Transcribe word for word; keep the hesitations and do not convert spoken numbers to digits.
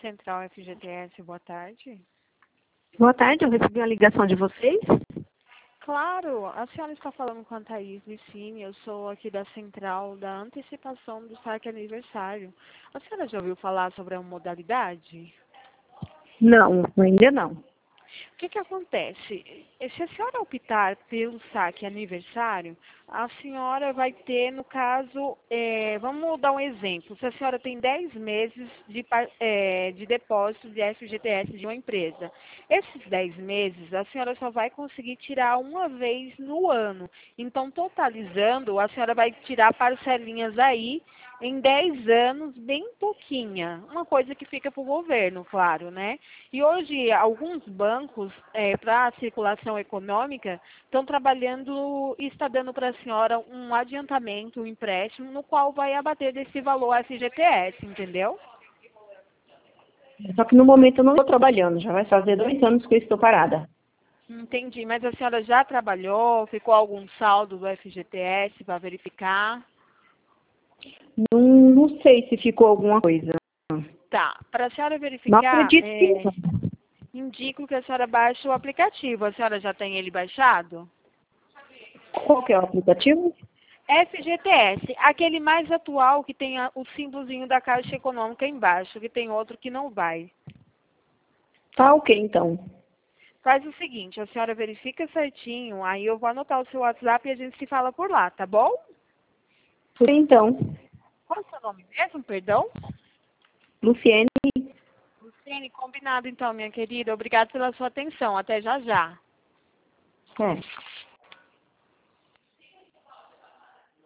Central F G T S, boa tarde. Boa tarde, eu recebi uma ligação de vocês. Claro, a senhora está falando com a Thaís Vicini, eu sou aqui da Central da Antecipação do Saque Aniversário. A senhora já ouviu falar sobre a modalidade? Não, ainda não. O que que acontece? Se a senhora optar pelo saque aniversário, a senhora vai ter, no caso, é, vamos dar um exemplo. Se a senhora tem dez meses de, par- é, de depósito de F G T S de uma empresa, esses dez meses a senhora só vai conseguir tirar uma vez no ano. Então, totalizando, a senhora vai tirar parcelinhas aí em dez anos, bem pouquinha. Uma coisa que fica para o governo, claro, né? E hoje, alguns bancos, é, para a circulação econômica, estão trabalhando e está dando para a senhora um adiantamento, um empréstimo, no qual vai abater desse valor F G T S, entendeu? Só que no momento eu não estou trabalhando, já vai fazer dois anos que eu estou parada. Entendi, mas a senhora já trabalhou? Ficou algum saldo do F G T S para verificar? Não, não sei se ficou alguma coisa. Tá, para a senhora Não verificar, acredito que é, não. indico que a senhora baixe o aplicativo. A senhora já tem ele baixado? Qual que é o aplicativo? F G T S, aquele mais atual que tem a- o símbolozinho da Caixa Econômica embaixo, que tem outro que não vai. Tá ok, então. Faz o seguinte, a senhora verifica certinho, aí eu vou anotar o seu WhatsApp e a gente se fala por lá, tá bom? Então, Qual é o seu nome mesmo, perdão? Luciene. Luciene, combinado então, minha querida. Obrigada pela sua atenção. Até já já. É.